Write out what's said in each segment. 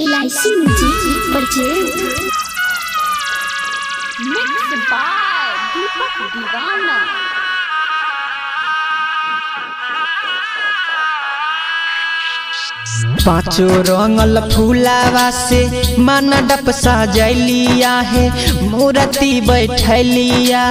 LIC music purchase mix by Deepak Deewana. पाँचो रंगल फूलावा से मंडप सजलिया है, मूर्ति बैठलिया।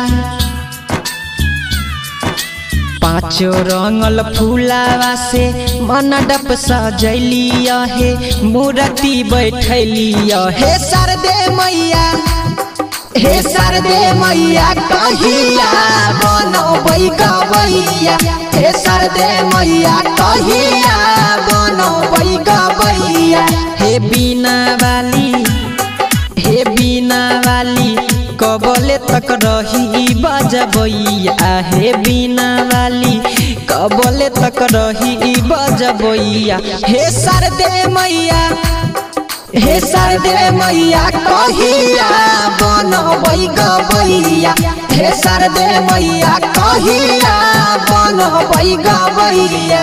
पाँचो रंगल फूलावा से मंडप सजलिया है, मूर्ति बैठलिया। हे सरदे मैया, हे सरदे मैया कहिया बनबै गवैया। हे सरदे मैया कहिया बनबै गवैया। हे बीना वाली, हे बीना वाली कबले तक रही बजबैया। हे बीना वाली कबले तक रही बजबैया। हे सरदे मैया, हे सरदे मैया कहिया बनबै गवैया। हे सरदे मैया कहिया बनबै गवैया।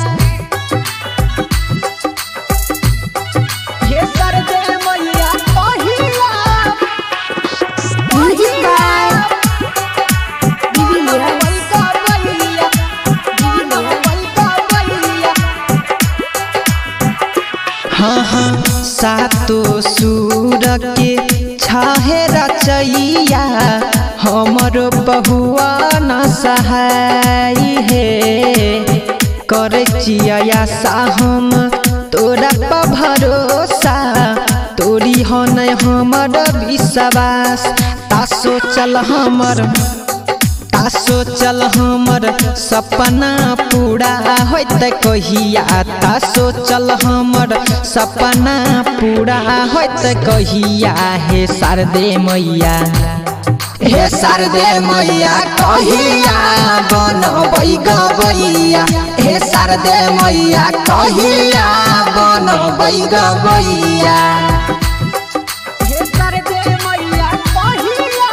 हे सरदे मैया कहिया। म्यूजिक बाय हाँ हाँ सातो सूर के छाहे रचैया, हमरो बहुआ न सहाय है। करे चिया सा हम तोरा पर भरोसा, तोरी हो न हमर विश्वास। तासो चल हमर, तासो चल हमर सपना पूरा होत कहिया। तासो चल हमर सपना पूरा होत कहिया। हे सरदे मैया, हे सरदे मैया कहिया बनबै गवैया। हे सरदे मैया कहिया बनबै गवैया। हे सरदे मैया कहिया,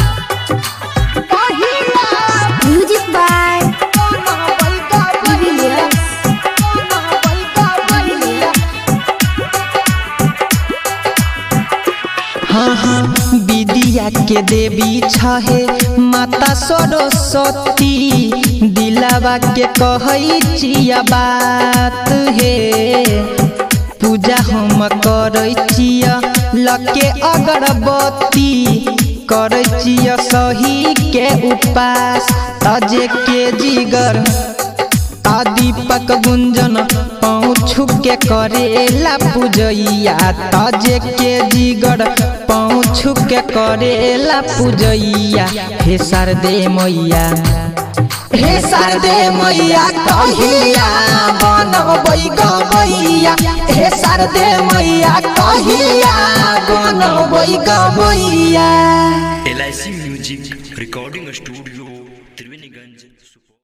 कहिया म्यूजिक बाय हाँ हाँ विद्या के देवी छहे माता सरस्वती। दिलावा के कहै छिया बात हे, पूजा हम करै छिया लके अगरबत्ती। करै छिया सही के उपास, तजे के जिगर ता दीपक गुंजन पहुँचू के करेला पूजैया। तजे के जिगर पहुँचू के करेला पूजैया। हे सरदे मैया, हे सरदे मैया कहिया बनबै गवैया। हे सरदे मैया कहिया बनबै गवैया। LIC music recording studio Triveniganj.